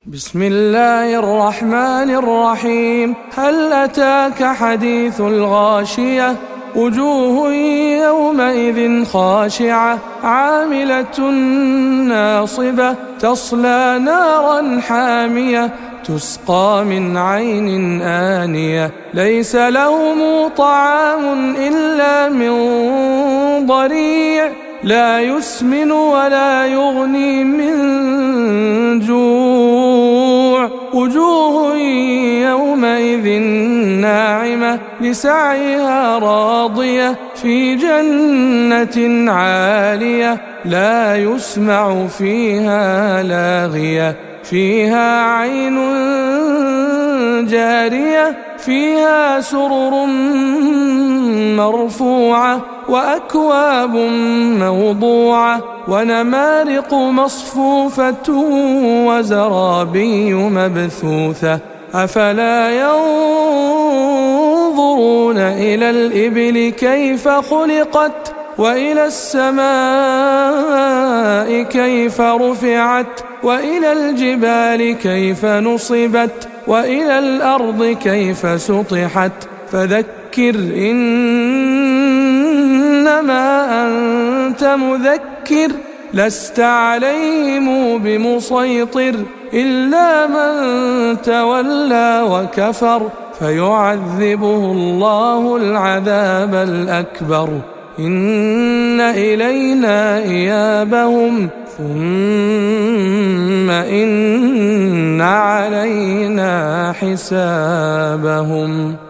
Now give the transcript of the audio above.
بسم الله الرحمن الرحيم. هل أتاك حديث الغاشية؟ وجوه يومئذ خاشعة عاملة ناصبة تصلى نارا حامية تسقى من عين آنية ليس لهم طعام إلا من ضريع لا يسمن ولا يغني من جوع. وجوه يومئذ ناعمة لسعيها راضية في جنة عالية لا يسمع فيها لاغية فيها عين جارية فيها سرر مرفوعة وأكواب موضوعة ونمارق مصفوفة وزرابي مبثوثة. أفلا ينظرون إلى الإبل كيف خلقت وإلى السماء كيف رفعت وإلى الجبال كيف نصبت وإلى الأرض كيف سطحت. فذكر إنما أنت مذكر لست عليهم بمسيطر إلا من تولى وكفر فيعذبه الله العذاب الأكبر. إن إلينا إيابهم ثم إن علينا حسابهم.